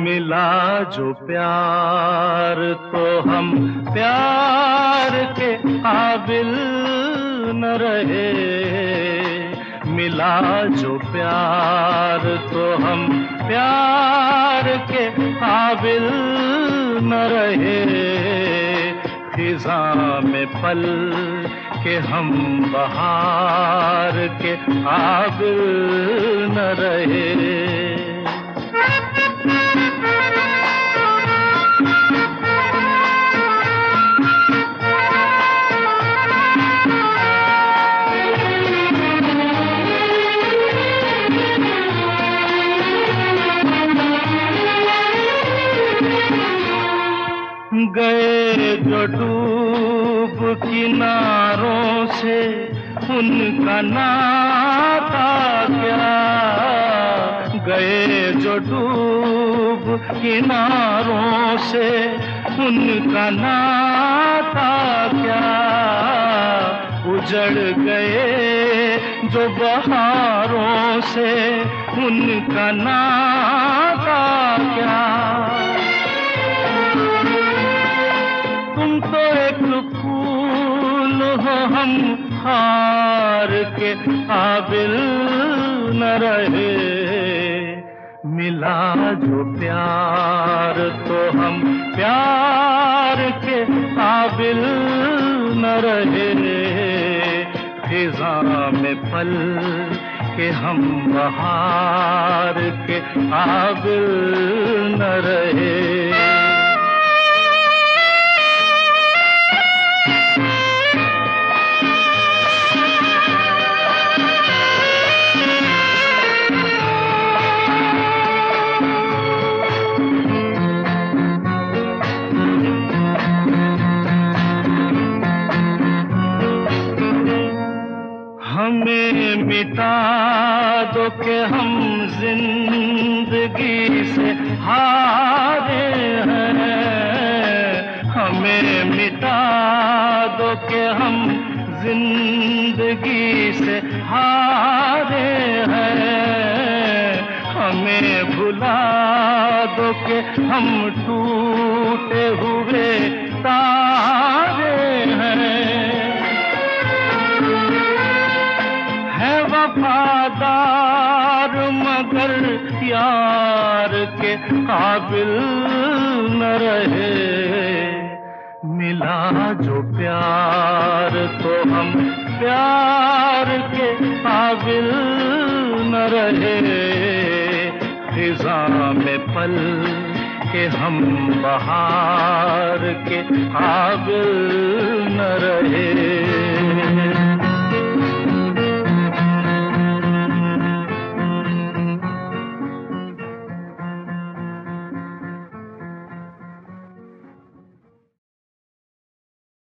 मिला जो प्यार तो हम प्यार के काबिल न रहे। मिला जो प्यार तो हम प्यार के काबिल न रहे। खिज़ा में पल के हम बहार के काबिल न रहे। गए जो डूब किनारों से उनका नाता क्या। गए जो डूब किनारों से उनका नाता क्या। उजड़ गए जो बहारों से उनका नाता क्या। तुम तो एक फूल हो हम हार के काबिल न रहे। मिला जो प्यार तो हम प्यार के काबिल न रहे। फिजा में पल के हम बहार के काबिल न रहे। हमें मिटा दो कि हम जिंदगी से हारे हैं। हमें मिटा दो कि हम जिंदगी से हारे हैं। हमें भुला दो कि हम टूटे हुए तारे हैं। वफादार मगर यार के काबिल न रहे। मिला जो प्यार तो हम प्यार के काबिल न रहे। फिजा में पल के हम बहार के काबिल न रहे।